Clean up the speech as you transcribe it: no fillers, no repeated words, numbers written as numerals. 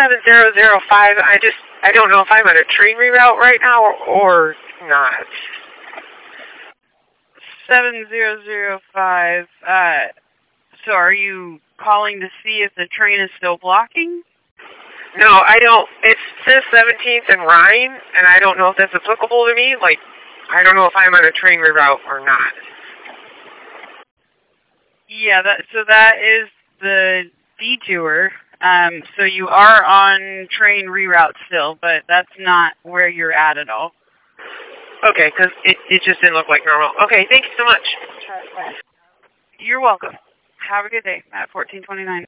7005. I don't know if I'm on a train reroute right now or not. 7005. So are you calling to see if the train is still blocking? No, I don't. It says 17th and Rhine, and I don't know if that's applicable to me. Like, I don't know if I'm on a train reroute or not. Yeah, that is the detour. So you are on train reroute still, but that's not where you're at all. Okay, because it just didn't look like normal. Okay, thank you so much. You're welcome. Have a good day at 1429.